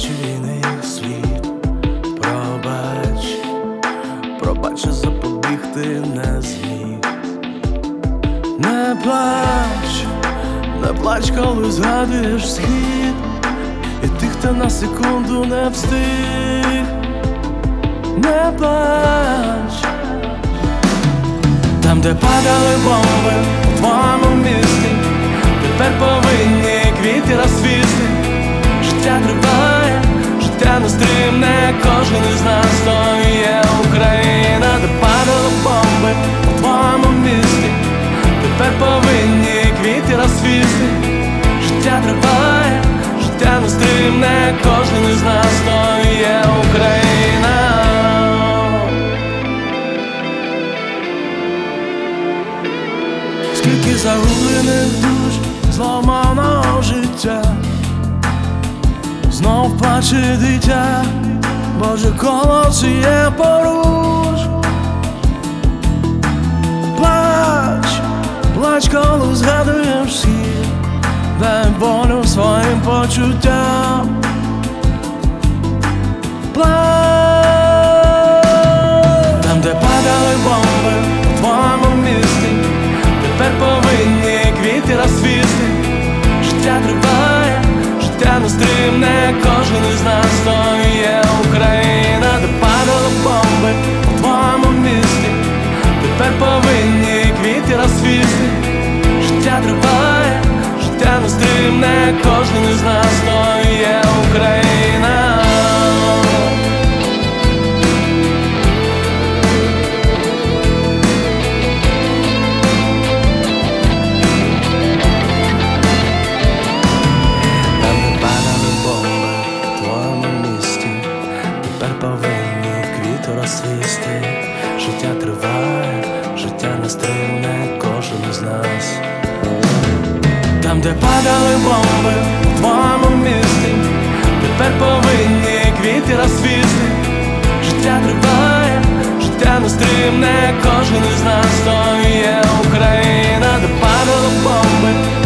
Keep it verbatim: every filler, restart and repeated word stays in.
очі війни світ. Пробач, пробач, що запобігти не зміг. Не плач, не плач, коли згадуєш схід і тих, хто на секунду не встиг. Не плач, там, де падали бомби у твоєму місті, тепер повинні квіти розцвісти. Життя триває, життя нестримне, кожен із нас то є Україна. Де падали бомби у твоєму місті, тепер повинні квіти розцвісти. Життя триває, життя нестримне, кожен із нас то є Україна. Скільки загублених душ, зламаного життя, знов плаче дитя, Боже, коло ціє поруч. Плач, плач, коли згадуєш схід, дай волю своїм почуттям. Плач, там, де падали бомби у твоєму місті, тепер повинні квіти розцвісти. Життя триває, життя нестримне, кожен із нас то є Україна. Де падали бомби у твоєму місті, тепер повинні квіти розцвісти. Життя триває, життя нестримне, кожен із нас то є Україна. Повинні квіти розцвісти. Життя триває, життя нестримне, кожен із нас. Там, де падали бомби у твоєму місті, тепер повинні квіти розцвісти. Життя триває, життя нестримне, кожен із нас то є Україна. Де падали бомби